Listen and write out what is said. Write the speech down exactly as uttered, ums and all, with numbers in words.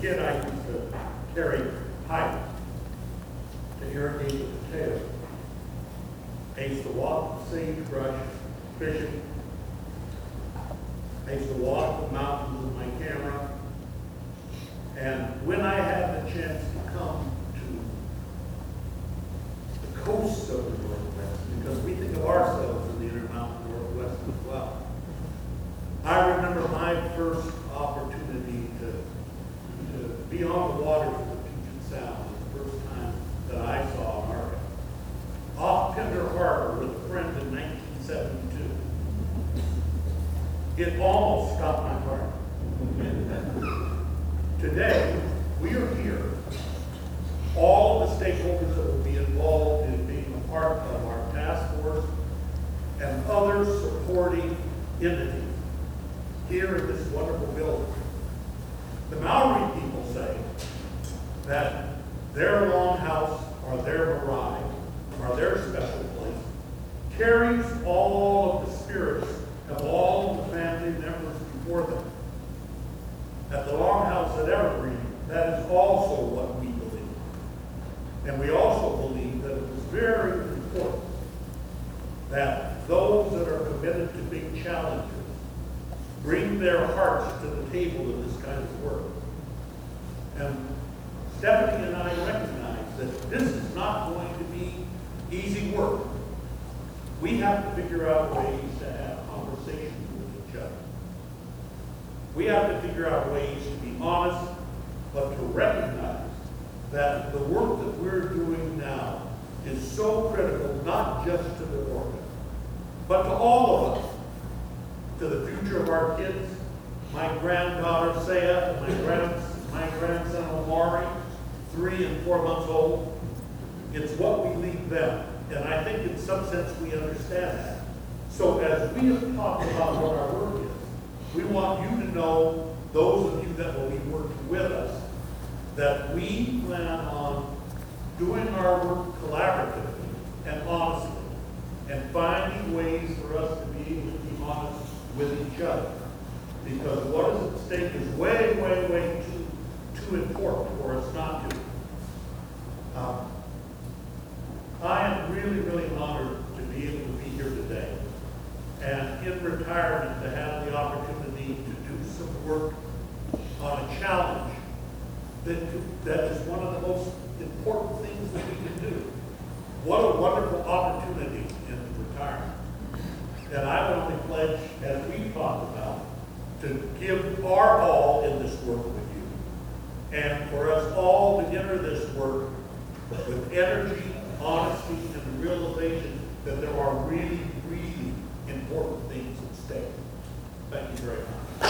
kid, I used to carry pipe to irrigate the potatoes. I used to walk the sagebrush fishing. I used to walk the mountains with my camera. And when I had the chance to come to the coast of the Northwest, because we think of ourselves in the Intermountain Northwest as well, I remember my first opportunity to, to be on the waters of the Puget Sound, the first time that I saw America. Off Pender Harbor with a friend in nineteen seventy-two. It almost stopped my heart. Today, we are here. All of the stakeholders that will be involved in being a part of our task force and other supporting entities here in this wonderful building. The Maori people say that their longhouse or their marae or their special place carries all of the spirits of all of the family members before them. At the longhouse at Evergreen, that is also what we believe. And we also believe that it is very important that those that are committed to big challenges bring their hearts to the table in this kind of work. And Stephanie and I recognize that this is not going to be easy work. We have to figure out ways to have conversations with each other. We have to figure out ways to be honest, but to recognize that the work that we're doing now is so critical, not just to the organ, but to all of us, to the future of our kids, my granddaughter Saya, and my, grand, my grandson Omari, three and four months old. It's what we leave them. And I think in some sense we understand that. So as we have talked about what our work is, we want you to know, those of you that will be working with us, that we plan on doing our work collaboratively and honestly, and finding ways for us to be able to be honest with each other. Because what is at stake is way, way, way too, too important for us not to. Um, I am really, really honored to be able to be here today. And in retirement, to have the opportunity to do some work on a challenge that, that is one of the most important things that we can do. What a wonderful opportunity in retirement. And I would only pledge, as we've talked about, to give our all in this work with you. And for us all to enter this work with energy, honesty, and the realization that there are really, really important things at stake. Thank you very much.